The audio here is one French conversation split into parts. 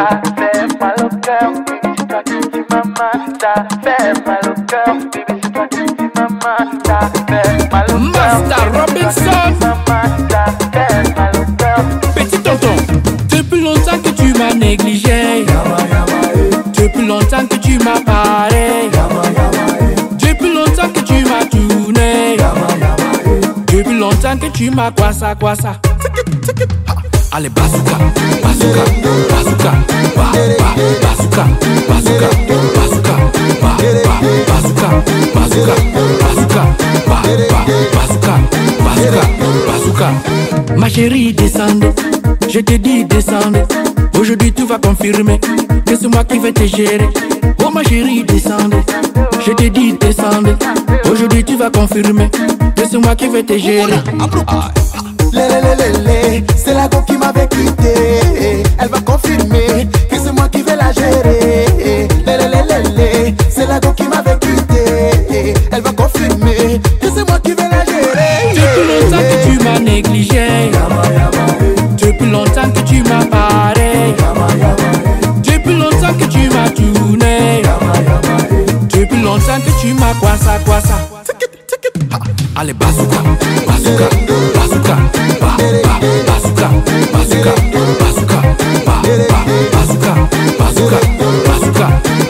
Ça fait mal au cœur, baby, c'est toi qui dis maman. Ça fait mal au cœur, baby, c'est toi qui dis maman. Ça fait mal au cœur, Master Robinson. maman. Ça fait mal au cœur. Petit tonton, depuis longtemps que tu m'as négligé. Depuis longtemps que tu m'as parlé. Depuis longtemps que tu m'as tourné. Depuis longtemps que tu m'as quoi ça. Allez, bazooka, bazooka, bazooka, bazooka, bazooka, bazooka, bazooka, bazooka, bazooka, bazooka, bazooka. Ma chérie, descendez, je te dis descendez. Aujourd'hui tu vas confirmer que c'est moi qui vais te gérer. Oh ma chérie, descendez, je te dis descendez. Aujourd'hui tu vas confirmer que c'est moi qui vais te gérer. C'est la go qui m'avait quitté. Elle va confirmer que c'est moi qui vais la gérer. C'est la go qui m'avait quitté. Elle va confirmer que c'est moi qui vais la gérer. Depuis longtemps que tu m'as négligé. Depuis longtemps que tu m'as parlé. Depuis longtemps que tu m'as tourné. Depuis longtemps que tu m'as quoi ça. Allez, bazooka, bazooka, bazooka, bazooka, bazooka, bazooka, bazooka, bazooka, bazooka,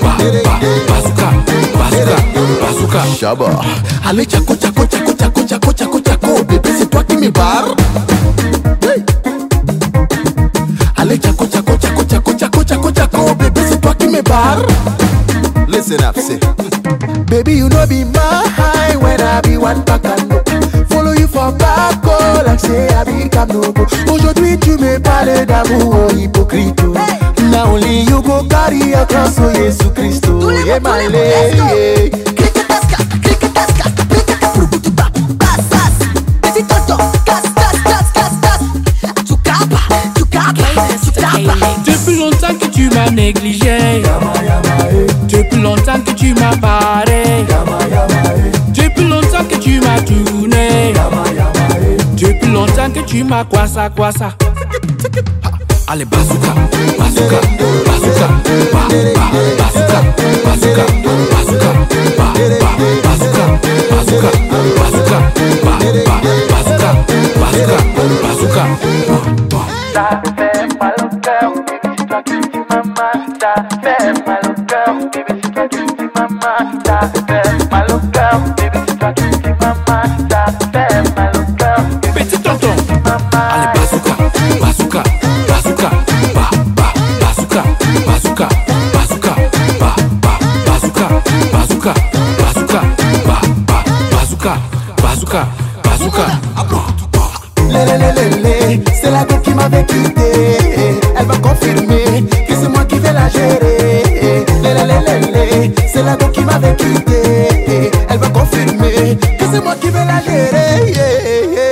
bazooka. Chaba. Allez, tchako, bébé, c'est toi qui me barre. Hey. Allez, tchako, bébé, c'est toi qui me barre. Listen up, say. Baby, you know be mine when I be one pack and no. Follow you for back, oh, like say I be Kamnobo. Aujourd'hui tu me parles d'amour, oh, hypocrite. Now only you go carry your cross, oh, Jésus Christo. Yeah, my lady. Depuis longtemps que tu m'as négligé. Depuis longtemps que tu m'as parlé. Depuis longtemps que tu m'as tourné. Depuis longtemps que tu m'as quoi ça. Allez, bazooka, bazooka, bazooka, bazooka, bazooka, bazooka, bazooka, bazooka, bazooka, bazooka, bazooka. Ça fait mal au cœur, baby, c'est toi qui dis maman. Ça fait mal au cœur, baby, c'est toi qui dis maman. Ça fait mal au cœur, baby, c'est toi qui dis maman. Ça fait mal au cœur, Petit tonton, allez, bazooka, bazooka, bazooka, bazooka, bazooka, bazooka, bazooka, bazooka, bazooka, bazooka, bazooka. C'est la go qui m'avait quitté. Elle va confirmer que c'est moi qui vais la gérer. C'est la go qui m'avait quitté. Elle va confirmer que c'est moi qui vais la gérer.